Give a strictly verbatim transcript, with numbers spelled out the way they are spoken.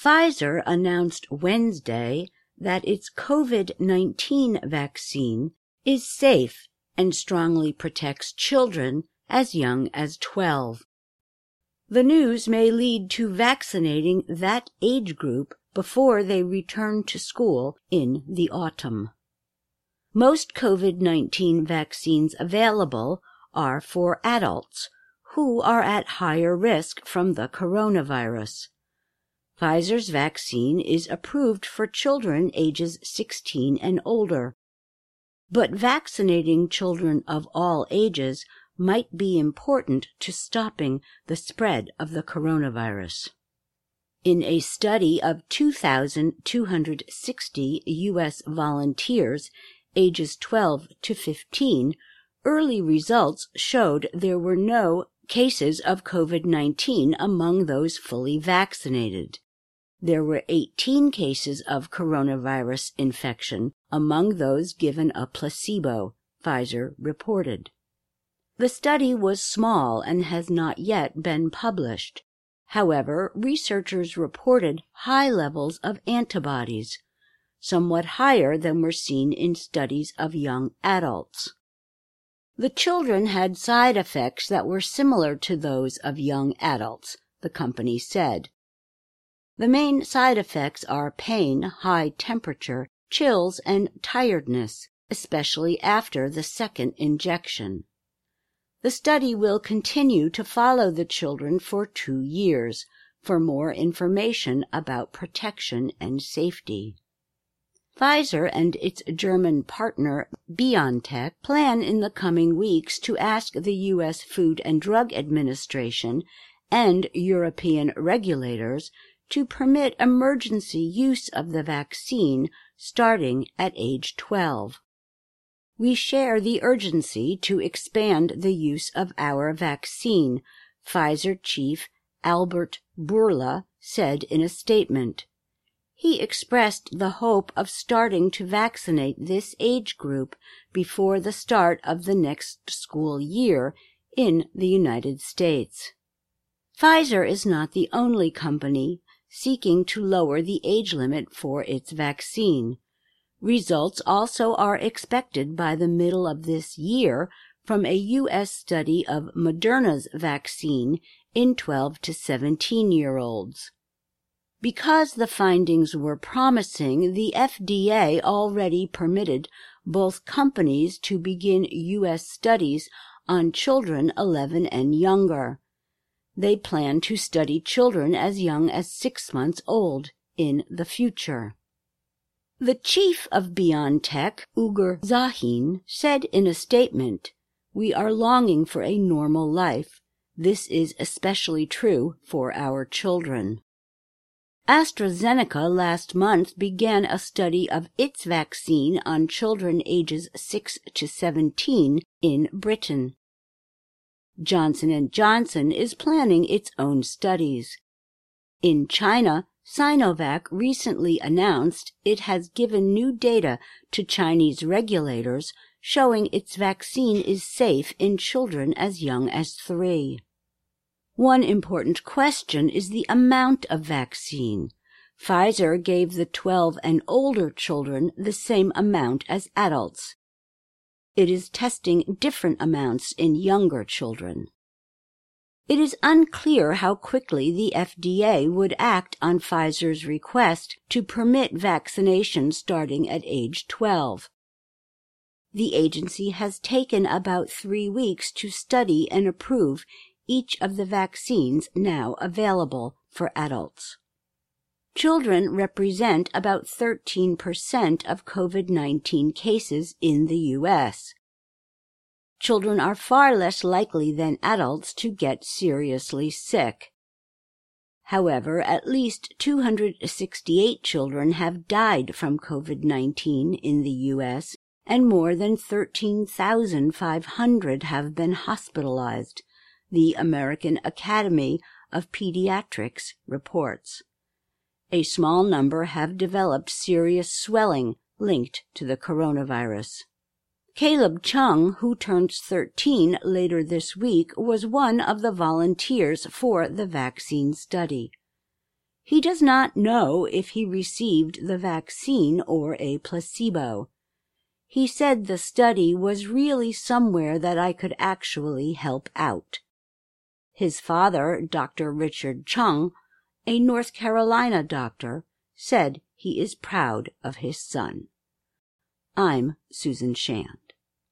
Pfizer announced Wednesday that its COVID nineteen vaccine is safe and strongly protects children as young as twelve. The news may lead to vaccinating that age group before they return to school in the autumn. Most COVID nineteen vaccines available are for adults who are at higher risk from the coronavirus. Pfizer's vaccine is approved for children ages sixteen and older, but vaccinating children of all ages might be important to stopping the spread of the coronavirus. In a study of two thousand two hundred sixty U S volunteers ages twelve to fifteen, early results showed there were no cases of COVID nineteen among those fully vaccinated. There were eighteen cases of coronavirus infection among those given a placebo, Pfizer reported. The study was small and has not yet been published. However, researchers reported high levels of antibodies, somewhat higher than were seen in studies of young adults. The children had side effects that were similar to those of young adults, the company said. The main side effects are pain, high temperature, chills, and tiredness, especially after the second injection. The study will continue to follow the children for two years for more information about protection and safety. Pfizer and its German partner BioNTech plan in the coming weeks to ask the U S Food and Drug Administration and European regulators to permit emergency use of the vaccine starting at age twelve. We share the urgency to expand the use of our vaccine, Pfizer chief Albert Bourla said in a statement. He expressed the hope of starting to vaccinate this age group before the start of the next school year in the United States. Pfizer is not the only company seeking to lower the age limit for its vaccine. Results also are expected by the middle of this year from a U S study of Moderna's vaccine in twelve to seventeen-year-olds. Because the findings were promising, the F D A already permitted both companies to begin U S studies on children eleven and younger. They plan to study children as young as six months old in the future. The chief of BioNTech, Ugur Sahin, said in a statement, "We are longing for a normal life. This is especially true for our children." AstraZeneca last month began a study of its vaccine on children ages six to seventeen in Britain. Johnson and Johnson is planning its own studies. In China, Sinovac recently announced it has given new data to Chinese regulators showing its vaccine is safe in children as young as three. One important question is the amount of vaccine. Pfizer gave the twelve and older children the same amount as adults. It is testing different amounts in younger children. It is unclear how quickly the F D A would act on Pfizer's request to permit vaccination starting at age twelve. The agency has taken about three weeks to study and approve each of the vaccines now available for adults. Children represent about thirteen percent of COVID nineteen cases in the U S. Children are far less likely than adults to get seriously sick. However, at least two hundred sixty-eight children have died from COVID nineteen in the U S, and more than thirteen thousand five hundred have been hospitalized, the American Academy of Pediatrics reports. A small number have developed serious swelling linked to the coronavirus. Caleb Chung, who turns thirteen later this week, was one of the volunteers for the vaccine study. He does not know if he received the vaccine or a placebo. He said the study was really somewhere that I could actually help out. His father, Doctor Richard Chung, a North Carolina doctor, said he is proud of his son. I'm Susan Shan.